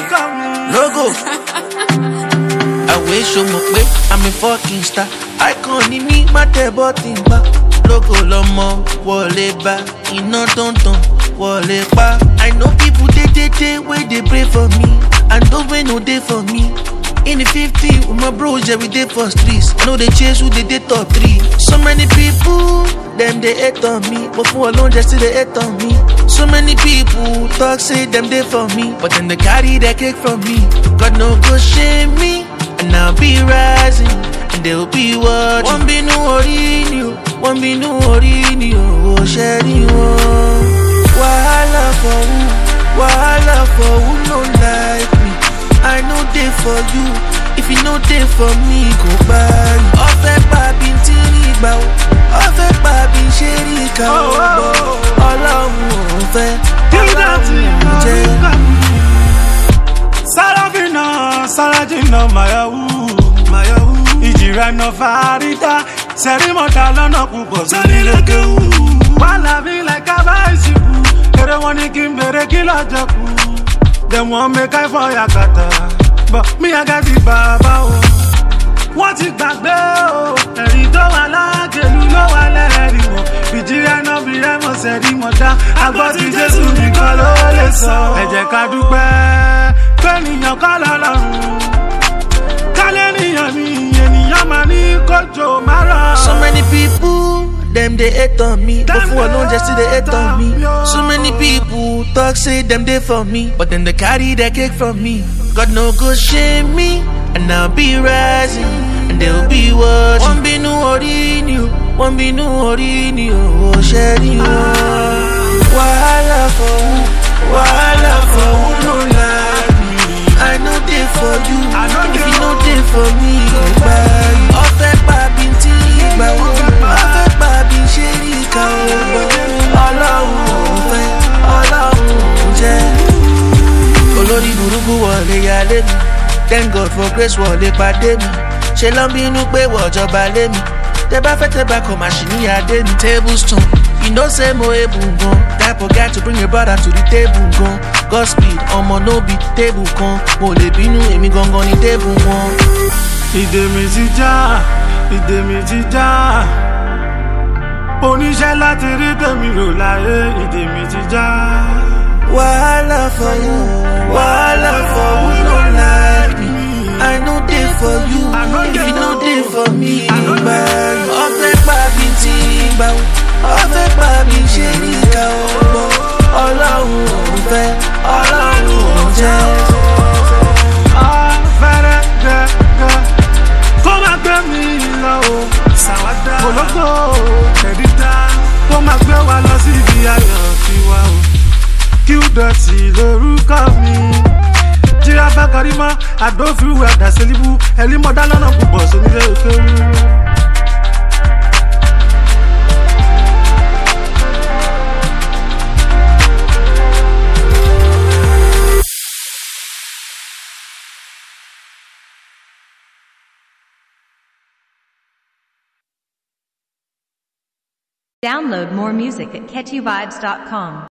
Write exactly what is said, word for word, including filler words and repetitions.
Logo. I wish you mo pe I'm a fucking star. Icon ni mi ma te button ba. Logo lomo wole ba. Iná tonton wole pa. I know people they they they where they pray for me, and those wey no dey for me. In the fifty with my bros, yeah, we dey for streets. I know they chase who they dey top three. So many people, them they hate on me, but for alone just still they hate on me. So many people talk say them they for me, but then they carry their cake from me. God no go shame me, and I'll be rising, and they'll be watching. One be no worry, one be no worry, oh sharing one. Wahala for who, wahala for who no like me. I know they for you. If you know they for me, go buy. Ofe papi tini bao, ofe papi sheri kao. Ọlọ́run ofe, Ọlọ́run jẹ. Sarafina, Sarajina, Mayawu, Mayawu. Ìjìrà náà Farida, Sẹ́rímọ̀tà lọ́nà púpọ̀ sẹ́rílẹ̀kẹ̀wù. Wàhálà bí like kábàáṣìkù, èrè wọn ní kí n bèrè kí lọ́jọ́ kù. Them want make I for your kata, but me I got the baba oh. What it back there? Ẹ̀rí tó wà lágẹ̀lú ló wà lẹ́rìí wọ̀. Bìjìrẹ́ náà bí rẹ́ mọ̀ sẹ́rí mọ̀ dá. Àgbọ̀ tí Jésù nìkan ló lè sọ. Ẹ jẹ́ ká dúpẹ́ pé ènìyàn kọ́ lọ́lọ́run. Kálẹ̀ ènìyàn ni ènìyàn máa ní kójó má rọ̀. So many people, them they hate on me, but for alone just still they hate on me. So many people talk say them they for me, but then they carry their cake from me. God no go shame me, and I'll be rising, and they'll be watching. One be no worry, one be no worry, oh sharing one. Wahala for who, wahala for who no like me. I know they for you, if you know they for me, go buy. Ofe papi tini bao, ofe papi sheri kao. Ọlọ́run ofe, Ọlọ́run jẹ. Olórí burúkú wọlé yálé mi, thank God for grace wọlé pàdé mi. Ṣé ló ń bínú pé wọ́jọba lé mi? Tẹ́ bá fẹ́ tẹ́ bá kọ̀ máa ṣì ní adé mi. Tablestone, you know say mo ebu gan. Type of guy to bring your brother to the table gan. Godspeed, ọmọ no be table kan. Mo lè bínú èmi gangan ní table wọn. Ìdè mi ti já, ìdè mi ti já. Oníṣẹ́ láti rí tèmi rò láyé, ìdè mi ti já. Wahala for you, wahala for who no like me. I know they for you, if you know they for me, go buy. Ofe papi tini bao, ofe papi sheri kao. Ọlọ́run ofe, Ọlọ́run jẹ. Ọ̀fẹ́rẹ́ gẹ́gẹ́, kó má gbé mi lọ o. Sàwádà ológo ẹ̀dídá, kó má gbé wa lọ sí ibi ayọ̀ tiwa o. Qdotty lórúkọ mi. Jírafẹ́ Karímọ́, àdófìrú àdàsẹ́líbú, ẹ̀límọ̀dá lọ́nà púpọ̀ sónílé òkèèrú. Download more music at catchy vibes dot com.